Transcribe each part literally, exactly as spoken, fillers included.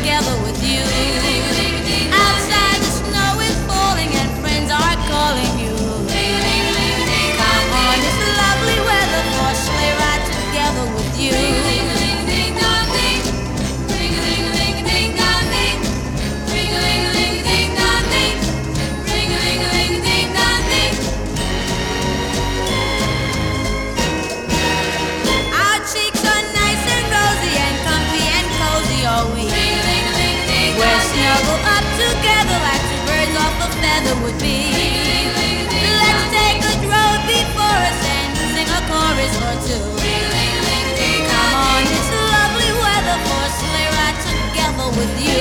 together with you. Outside the snow is falling and friends are calling you. Come on, it's lovely weather for a sleigh ride together with you. Our cheeks are nice and rosy and comfy and cozy all week. We're snuggled up together like two birds off a feather would be. Let's take a road before us and sing a chorus or two. Come on, it's lovely weather for a sleigh ride together with you.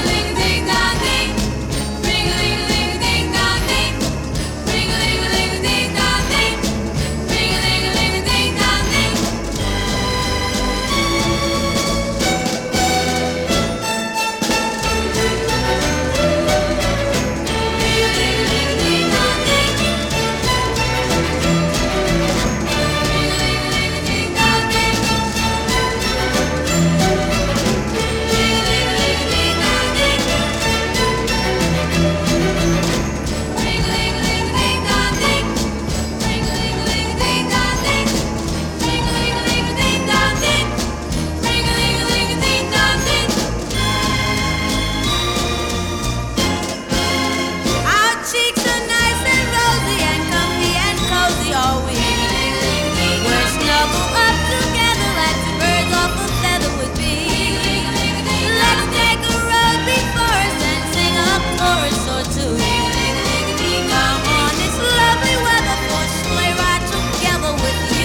Our cheeks are nice and rosy and comfy and cozy all week. We're snuggled up together like two birds off a feather would be. Let's take a road before us and sing a chorus or two. Come on, it's lovely weather for a sleigh ride together with you.